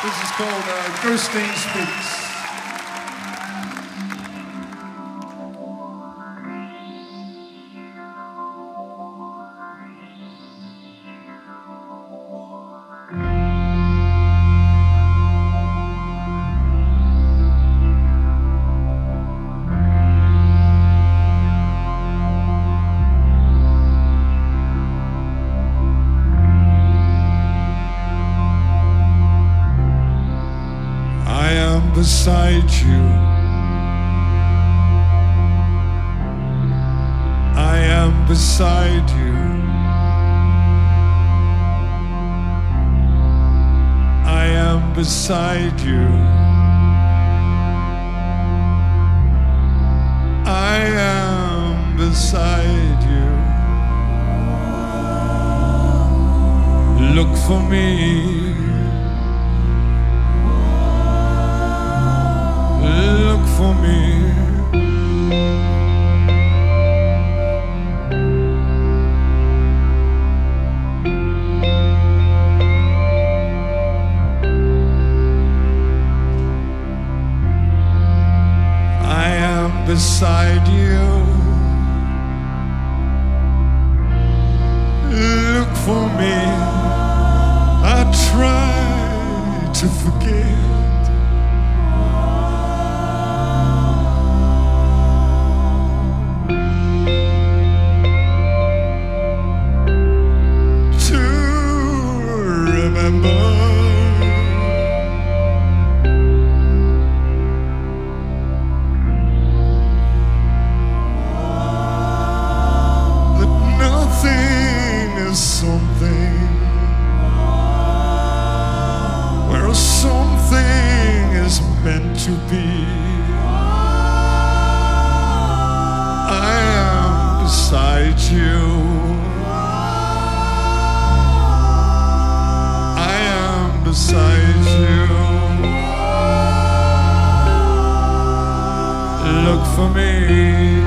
This is called Gerstein Speaks. Beside you, I am beside you, I am beside you, I am beside you. Look for me. Look for me. I am beside you. Look for me. I try to forget. To be, I am beside you. I am beside you. Look for me.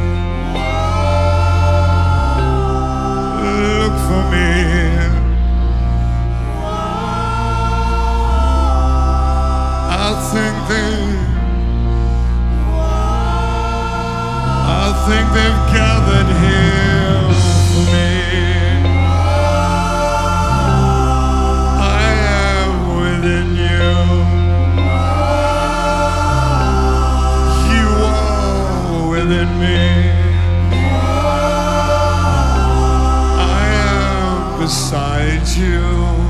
Look for me. I think they've gathered here for me. I am within you. You are within me. I am beside you.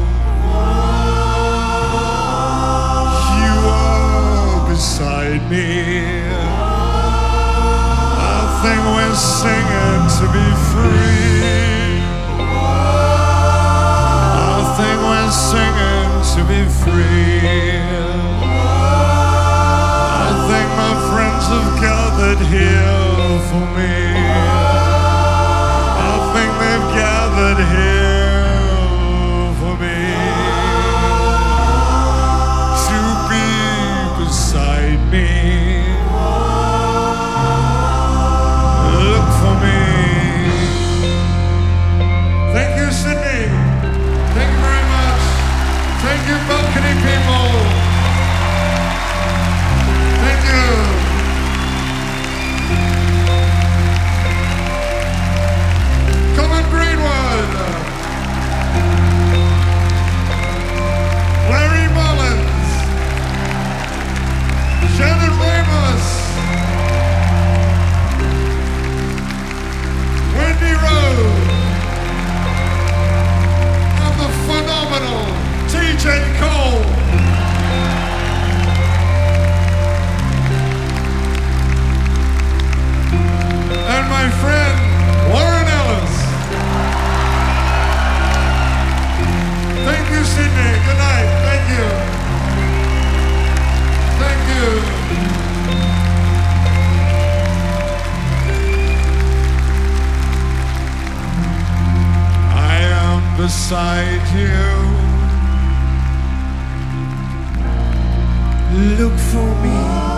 Beside me, I think we're singing to be free. I think we're singing to be free. I think my friends have gathered here for me. I think they've gathered here for me. Beside me, look for me. Thank you, Sydney. Thank you very much. Thank you, balcony people. Thank you. Come on, Greenwood. Larry Mullins. Shannon Ramos, Wendy Rowe, and the phenomenal TJ Cole. And my friend Warren Ellis. Thank you, Sydney. Good night. Thank you. Thank you. I am beside you. Look for me.